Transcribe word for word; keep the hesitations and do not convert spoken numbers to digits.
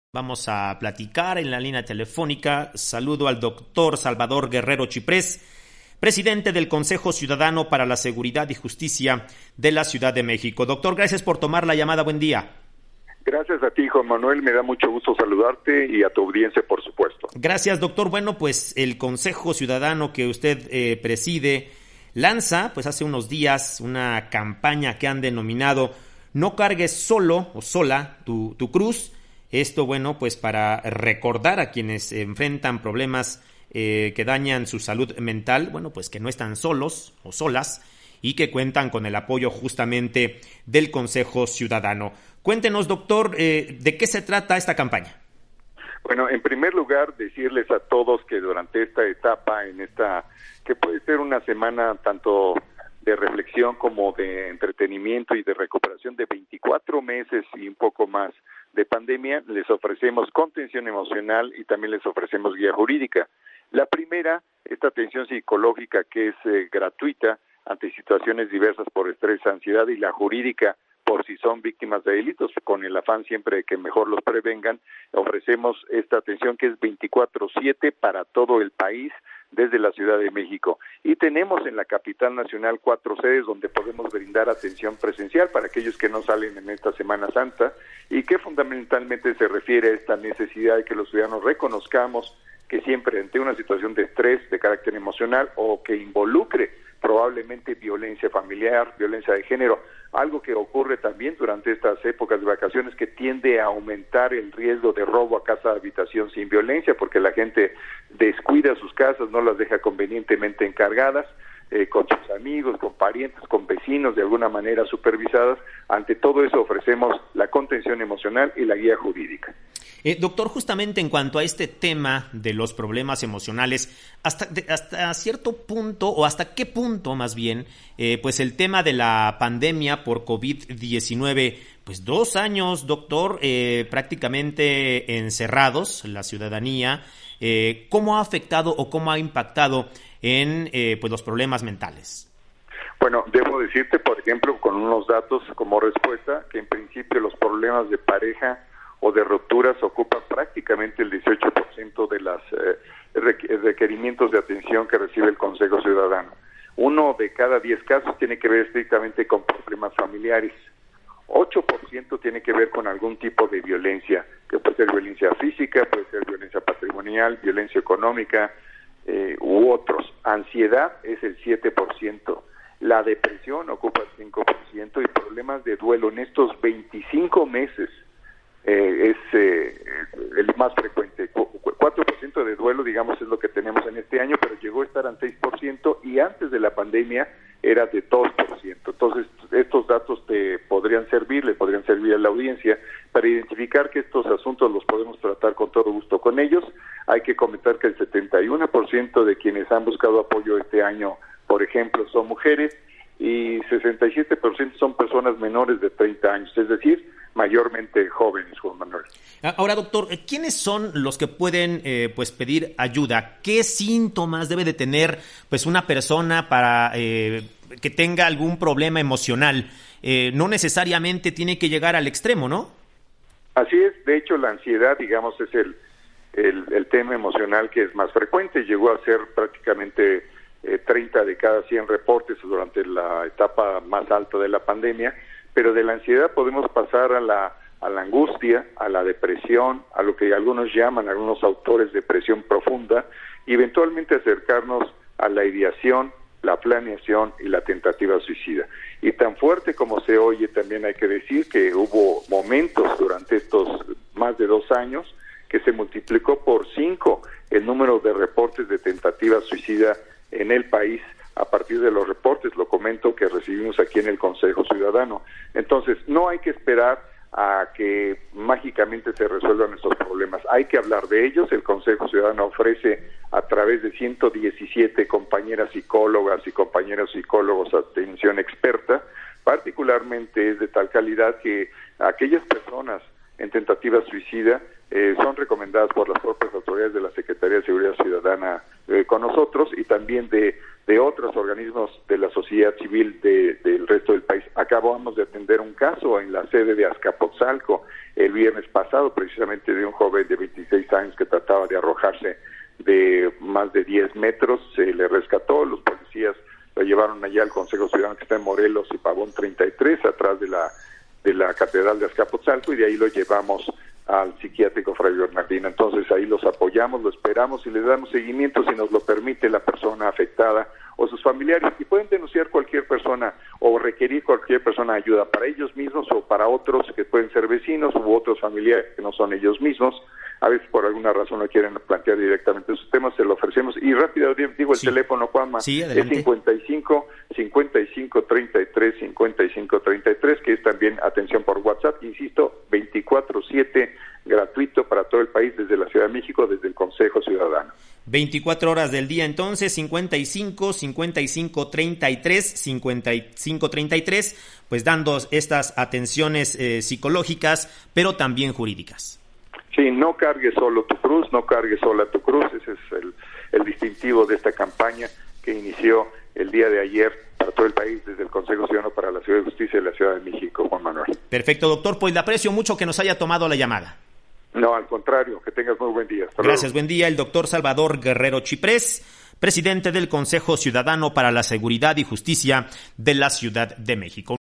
Vamos a platicar en la línea telefónica. Saludo al doctor Salvador Guerrero Chiprés, presidente del Consejo Ciudadano para la Seguridad y Justicia de la Ciudad de México. Doctor, gracias por tomar la llamada. Buen día. Gracias a ti, Juan Manuel. Me da mucho gusto saludarte y a tu audiencia, por supuesto. Gracias, doctor. Bueno, pues el Consejo Ciudadano que usted eh, preside lanza, pues hace unos días, una campaña que han denominado No cargues solo o sola tu, tu cruz. Esto, bueno, pues para recordar a quienes enfrentan problemas eh, que dañan su salud mental, bueno, pues que no están solos o solas y que cuentan con el apoyo justamente del Consejo Ciudadano. Cuéntenos, doctor, eh, ¿de qué se trata esta campaña? Bueno, en primer lugar, decirles a todos que durante esta etapa, en esta, que puede ser una semana tanto de reflexión como de entretenimiento y de recuperación de veinticuatro meses y un poco más de pandemia, les ofrecemos contención emocional y también les ofrecemos guía jurídica. La primera, esta atención psicológica que es eh, gratuita ante situaciones diversas por estrés, ansiedad, y la jurídica por si son víctimas de delitos, con el afán siempre de que mejor los prevengan. Ofrecemos esta atención que es veinticuatro siete para todo el país, desde la Ciudad de México. Y tenemos en la capital nacional cuatro sedes donde podemos brindar atención presencial para aquellos que no salen en esta Semana Santa y que fundamentalmente se refiere a esta necesidad de que los ciudadanos reconozcamos que siempre ante una situación de estrés de carácter emocional o que involucre probablemente violencia familiar, violencia de género, algo que ocurre también durante estas épocas de vacaciones que tiende a aumentar el riesgo de robo a casa de habitación sin violencia porque la gente descuida sus casas, no las deja convenientemente encargadas, eh, con sus amigos, con parientes, con vecinos, de alguna manera supervisadas. Ante todo eso ofrecemos la contención emocional y la guía jurídica. Eh, doctor, justamente en cuanto a este tema de los problemas emocionales, hasta, de, hasta cierto punto, o hasta qué punto más bien, eh, pues el tema de la pandemia por COVID diecinueve, pues dos años, doctor, eh, prácticamente encerrados, la ciudadanía, eh, ¿cómo ha afectado o cómo ha impactado en eh, pues los problemas mentales? Bueno, debo decirte, por ejemplo, con unos datos como respuesta, que en principio los problemas de pareja o de rupturas ocupan prácticamente el dieciocho por ciento de los eh, requerimientos de atención que recibe el Consejo Ciudadano. Uno de cada diez casos tiene que ver estrictamente con problemas familiares. ocho por ciento tiene que ver con algún tipo de violencia, que puede ser violencia física, puede ser violencia patrimonial, violencia económica eh, u otros. Ansiedad es el siete por ciento. La depresión ocupa el cinco por ciento y problemas de duelo en estos veinticinco meses Eh, es eh, el más frecuente. cuatro por ciento de duelo, digamos, es lo que tenemos en este año, pero llegó a estar en seis por ciento y antes de la pandemia era de dos por ciento. Entonces, estos datos te podrían servir, le podrían servir a la audiencia para identificar que estos asuntos los podemos tratar con todo gusto con ellos. Hay que comentar que el setenta y uno por ciento de quienes han buscado apoyo este año, por ejemplo, son mujeres y sesenta y siete por ciento son personas menores de treinta años, es decir, mayormente jóvenes, Juan Manuel. Ahora, doctor, ¿quiénes son los que pueden eh, pues pedir ayuda? ¿Qué síntomas debe de tener pues una persona para eh, que tenga algún problema emocional? Eh, no necesariamente tiene que llegar al extremo, ¿no? Así es, de hecho la ansiedad, digamos, es el, el, el tema emocional que es más frecuente, llegó a ser prácticamente eh, treinta de cada cien reportes durante la etapa más alta de la pandemia, pero de la ansiedad podemos pasar a la, a la angustia, a la depresión, a lo que algunos llaman, algunos autores, depresión profunda, y eventualmente acercarnos a la ideación, la planeación y la tentativa suicida. Y tan fuerte como se oye, también hay que decir que hubo momentos durante estos más de dos años que se multiplicó por cinco el número de reportes de tentativa suicida en el país, a partir de los reportes, lo comento, que recibimos aquí en el Consejo Ciudadano. Entonces, no hay que esperar a que mágicamente se resuelvan estos problemas. Hay que hablar de ellos. El Consejo Ciudadano ofrece a través de ciento diecisiete compañeras psicólogas y compañeros psicólogos atención experta. Particularmente es de tal calidad que aquellas personas en tentativa suicida eh, son recomendadas por las propias autoridades de la Secretaría de Seguridad Ciudadana eh, con nosotros y también de, de otros organismos de la sociedad civil de, del resto del país. Acabamos de atender un caso en la sede de Azcapotzalco el viernes pasado, precisamente de un joven de veintiséis años que trataba de arrojarse de más de diez metros, se le rescató, los policías lo llevaron allá al Consejo Ciudadano que está en Morelos y Pavón treinta y tres, atrás de la de la Catedral de Azcapotzalco, y de ahí lo llevamos al psiquiátrico Fray Bernardino. Entonces ahí los apoyamos, lo esperamos y les damos seguimiento si nos lo permite la persona afectada o sus familiares, y pueden denunciar cualquier persona o requerir cualquier persona ayuda para ellos mismos o para otros que pueden ser vecinos u otros familiares que no son ellos mismos. A veces por alguna razón no quieren plantear directamente sus temas, se lo ofrecemos. Y rápido digo el sí. teléfono, Juanma, sí, es cincuenta y cinco, cincuenta y cinco, treinta y tres, cincuenta y cinco, treinta y tres, que es también atención por WhatsApp, insisto, veinticuatro siete, gratuito para todo el país desde la Ciudad de México, desde el Consejo Ciudadano. veinticuatro horas del día entonces, cincuenta y cinco, cincuenta y cinco, treinta y tres, cincuenta y cinco, treinta y tres, pues dando estas atenciones eh, psicológicas, pero también jurídicas. Sí, no cargues solo tu cruz, no cargues sola tu cruz, ese es el, el distintivo de esta campaña que inició el día de ayer para todo el país desde el Consejo Ciudadano para la Ciudad de Justicia de la Ciudad de México, Juan Manuel. Perfecto, doctor, pues le aprecio mucho que nos haya tomado la llamada. No, al contrario, que tengas muy buen día. Hasta Gracias, luego. Buen día. El doctor Salvador Guerrero Chiprés, presidente del Consejo Ciudadano para la Seguridad y Justicia de la Ciudad de México.